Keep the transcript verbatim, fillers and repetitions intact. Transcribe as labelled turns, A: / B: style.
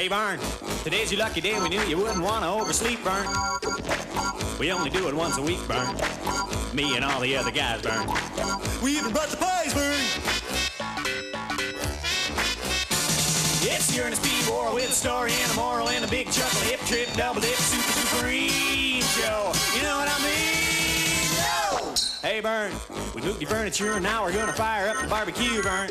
A: Hey, Vern, today's your lucky day. We knew you wouldn't want to oversleep, Vern. We only do it once a week, Vern. Me and all the other guys, Vern. We even brought the pies, Vern. It's your speed war with a story and a moral and a big chuckle, hip trip, double dip, super supreme show. You know what I mean? No! Hey, Vern, we moved your furniture and now we're gonna fire up the barbecue, Vern.